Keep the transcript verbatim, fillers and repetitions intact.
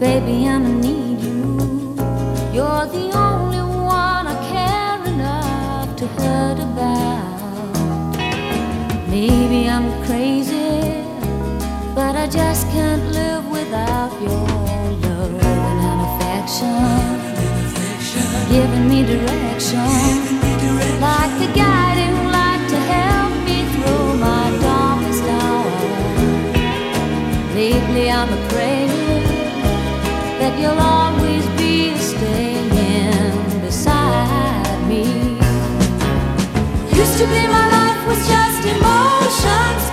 Baby, I'ma need you. You're the only one I care enough to hurt about. Maybe I'm crazy, but I just can't live without your love and affection, giving me direction, like the guiding light to help me through my darkest hour. Lately I'm afraid that you'll always be staying beside me. Used to be my life was just emotions,